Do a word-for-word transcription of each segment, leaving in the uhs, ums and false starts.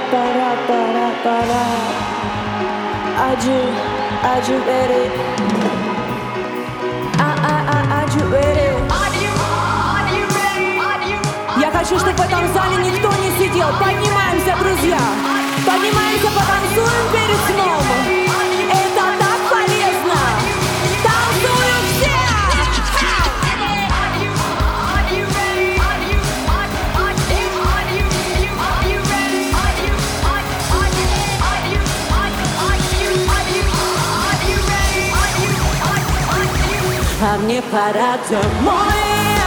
para, para, para. Are you, are you ready? А, а, а, are you ready? Я хочу, чтобы в этом зале никто не сидел. Поднимаемся, друзья. Поднимаемся, потанцуем перед сном. Это так полезно. Танцуем все! А мне пора домой.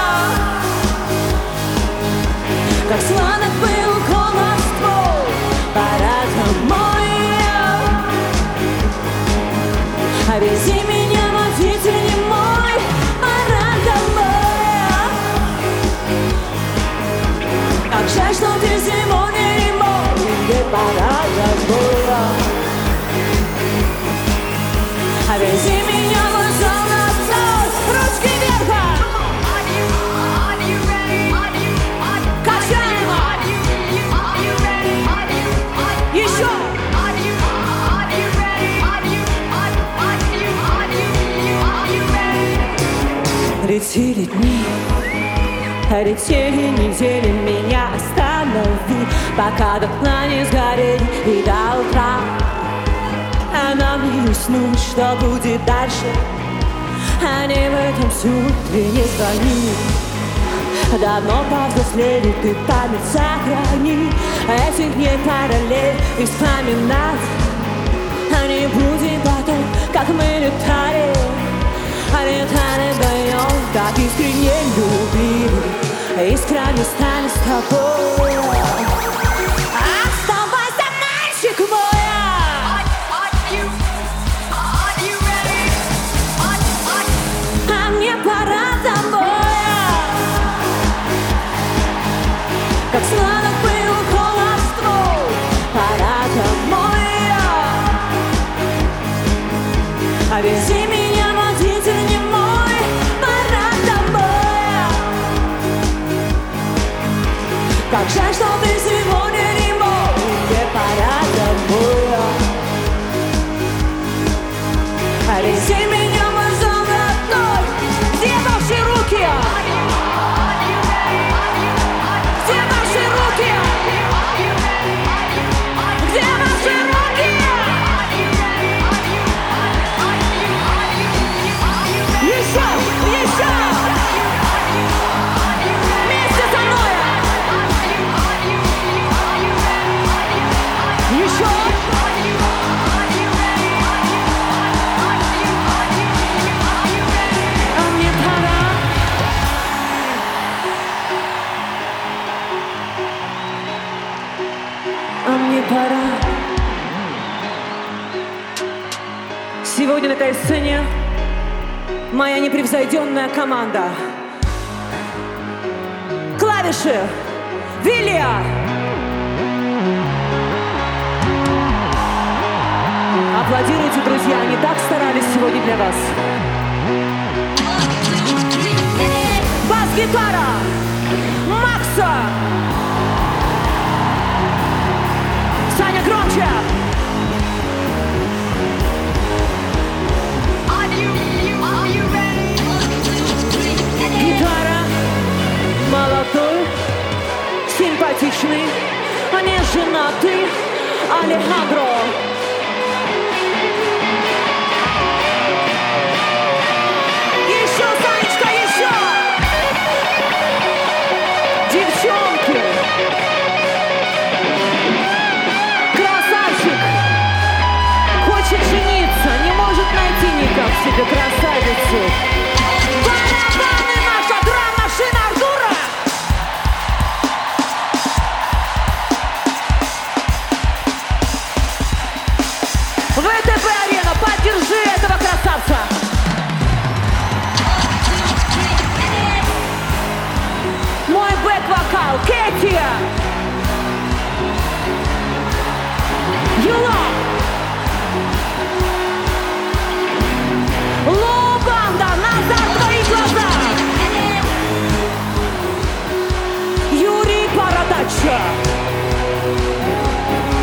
Как сладок был голос твой, пора домой. А вези меня, водитель немой, пора домой. Как жаль, что ты сегодня не мой, мне пора домой. А вези меня, мой золотой, ручки вверх. Летели дни, летели недели, меня останови, пока до дна не сгорели и до утра. А нам не уснуть, что будет дальше, они в этом сутре не звони. Давно повзрослели, ты память сохрани, этих дней параллель и вспоминать. А не будем потом, как мы летали, а летали вдвоем, так искренне любили, искренне стали с тобой. Оставайся, мальчик мой. А мне пора домой. Как сладок был голос твой, пора домой. А вези меня, водитель немой, пора домой. Как жаль, что ты сегодня не мой, мне пора домой. А вези меня, мой золотой, где ваши руки? Где ваши руки? Где ваши руки? Еще, еще! Вместе со мной! Еще! А мне пора. А мне пора. Сегодня на этой сцене моя непревзойденная команда. Клавиши Вилия. Аплодируйте, друзья, они так старались сегодня для вас. Бас-гитара Макса. Саня, громче. Гитара молодой, симпатичный, не женатый Алехандро. Еще, Санечка, еще! Девчонки! Красавчик! Хочет жениться, не может найти никак себе красавицу. Барабаны, наша драм-машина Артура! ВТБ-арена, поддержи этого красавца! Мой бэк-вокал, Кэти! Юла! Ло-банда, назад твои глаза! Юрий Бородача!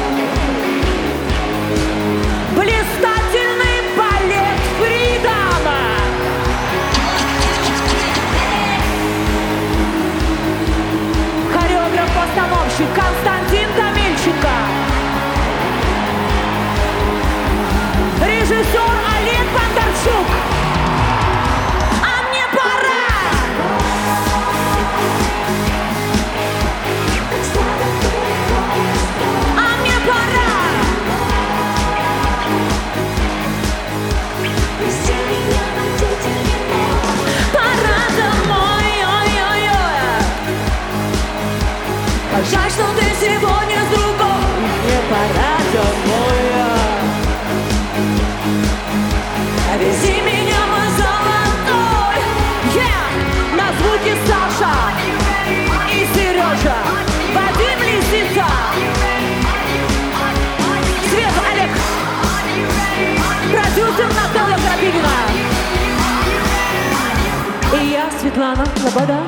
я, Светлана Лобода.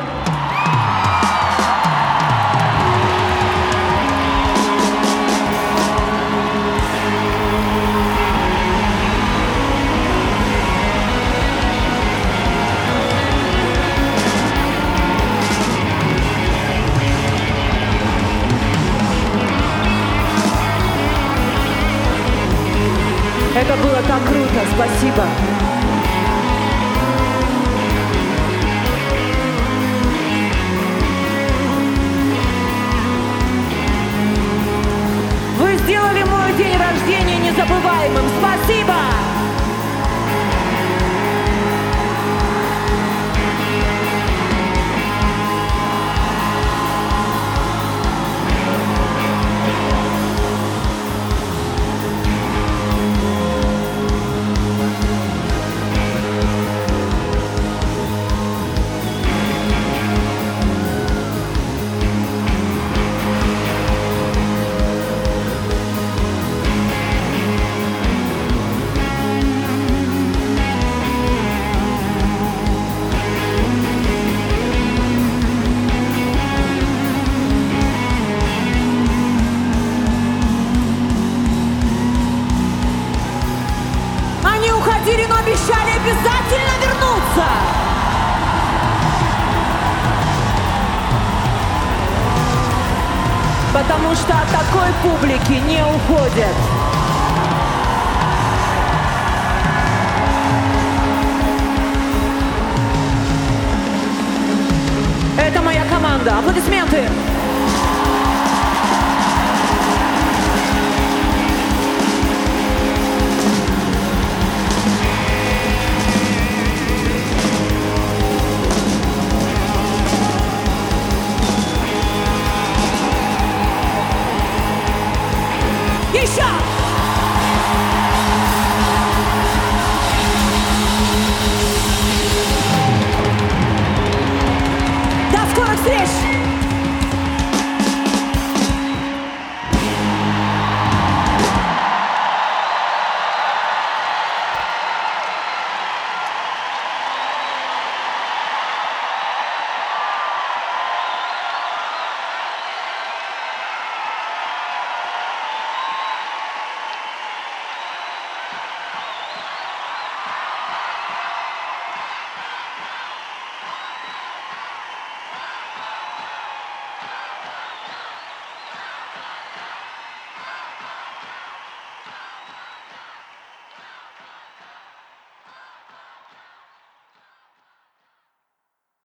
Это было так круто, спасибо. Вы сделали мой день рождения незабываемым. Спасибо! Они уходили, но обещали обязательно вернуться. Потому что от такой публики не уходят. Это моя команда. Аплодисменты.